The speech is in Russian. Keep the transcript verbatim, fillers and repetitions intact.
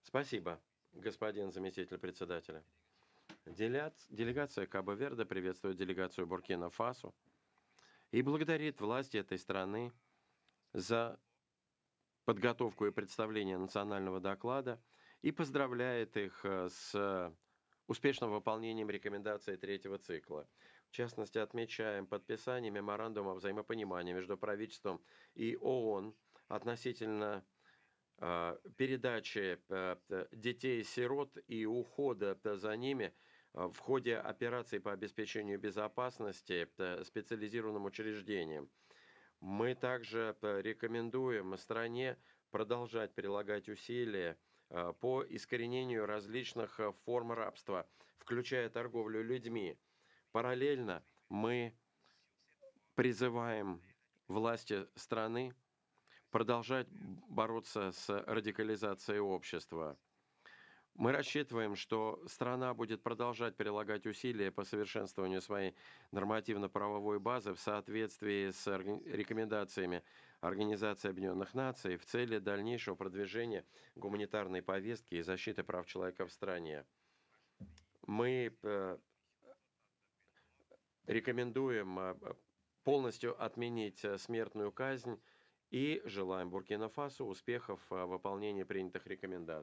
Спасибо, господин заместитель председателя. Деляц- Делегация Кабо-Верде приветствует делегацию Буркина-Фасо и благодарит власти этой страны за подготовку и представление национального доклада и поздравляет их э, с успешным выполнением рекомендаций третьего цикла. В частности, отмечаем подписание меморандума взаимопонимания между правительством и ООН относительно э, передачи э, т- детей-сирот и ухода э, за ними э, в ходе операции по обеспечению безопасности э, специализированным учреждениям. Мы также п- рекомендуем стране продолжать прилагать усилия э, по искоренению различных э, форм рабства, включая торговлю людьми. Параллельно мы призываем власти страны продолжать бороться с радикализацией общества. Мы рассчитываем, что страна будет продолжать прилагать усилия по совершенствованию своей нормативно-правовой базы в соответствии с орга- рекомендациями Организации Объединенных Наций в цели дальнейшего продвижения гуманитарной повестки и защиты прав человека в стране. Мы э, рекомендуем э, э, полностью отменить э, смертную казнь и желаем Буркина-Фасо успехов в выполнении принятых рекомендаций.